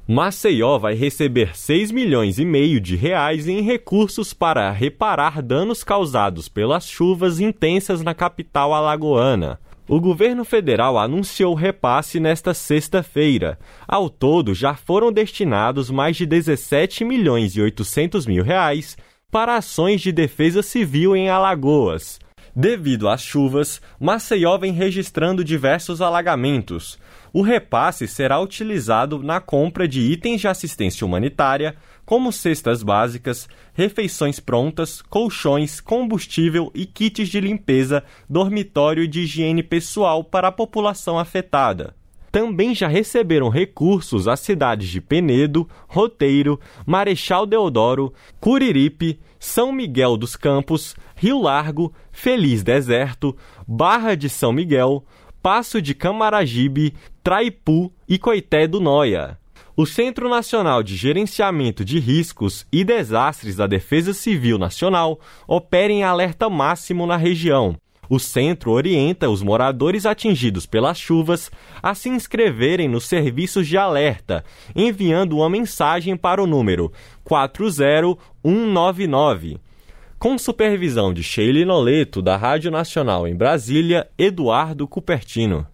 Maceió vai receber 6 milhões e meio de reais em recursos para reparar danos causados pelas chuvas intensas na capital alagoana. O governo federal anunciou o repasse nesta sexta-feira. Ao todo, já foram destinados mais de 17 milhões e 800 mil reais para ações de defesa civil em Alagoas. Devido às chuvas, Maceió vem registrando diversos alagamentos. O repasse será utilizado na compra de itens de assistência humanitária, como cestas básicas, refeições prontas, colchões, combustível e kits de limpeza, dormitório e de higiene pessoal para a população afetada. Também já receberam recursos as cidades de Penedo, Roteiro, Marechal Deodoro, Curiripe, São Miguel dos Campos, Rio Largo, Feliz Deserto, Barra de São Miguel, Passo de Camaragibe, Traipu e Coité do Noia. O Centro Nacional de Gerenciamento de Riscos e Desastres da Defesa Civil Nacional opera em alerta máximo na região. O centro orienta os moradores atingidos pelas chuvas a se inscreverem nos serviços de alerta, enviando uma mensagem para o número 40199. Com supervisão de Sheila Noleto, da Rádio Nacional em Brasília, Eduardo Cupertino.